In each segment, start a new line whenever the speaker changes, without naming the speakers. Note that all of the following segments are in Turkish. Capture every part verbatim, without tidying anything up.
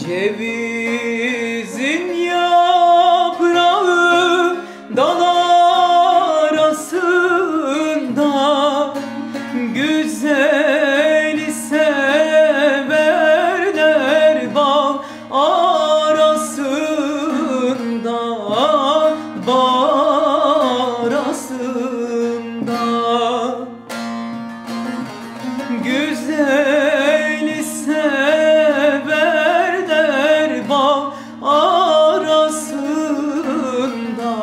Cevizin yaprağı dal arasında, güzeli severler bal arasında, bal arasında. Güzeli severler bal arasında,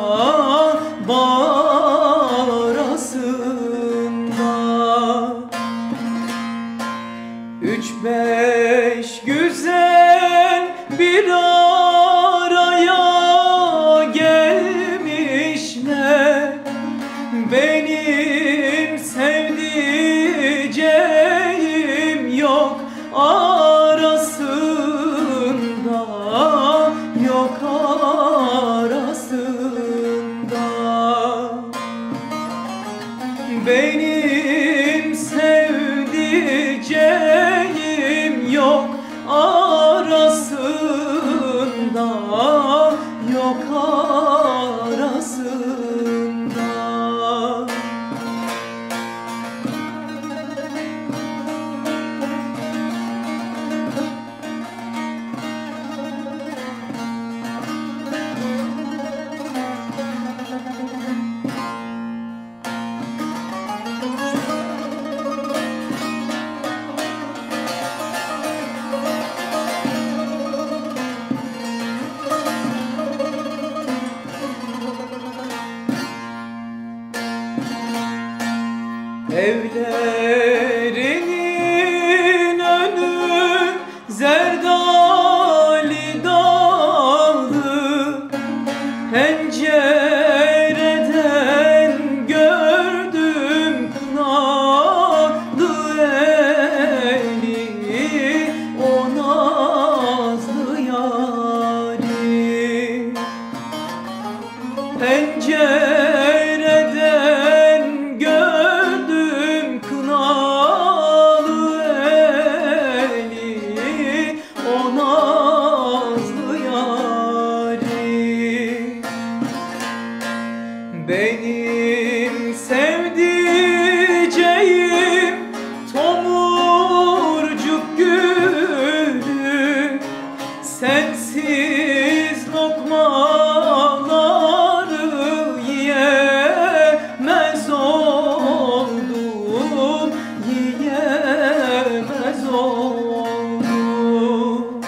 bal arasında. Üç beş güzel bir araya gelmişler, benim sevdiceğim yok arasında, yok arasında. Benim sevdiceğim yok arasında, yok arasında. Evlerinin önü zerdali dağlı, pencereden gördüm kınalı eli, o nazlı yâri. Pencereden gördüm kınalı eli, o nazlı yâri. Benim sevdiceğim tomurcuk gülü, sensiz lokmaları yiyemez oldum, yiyemez oldum.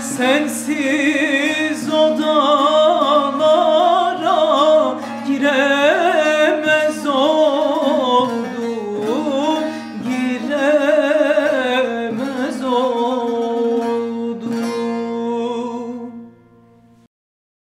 Sensiz odalara girer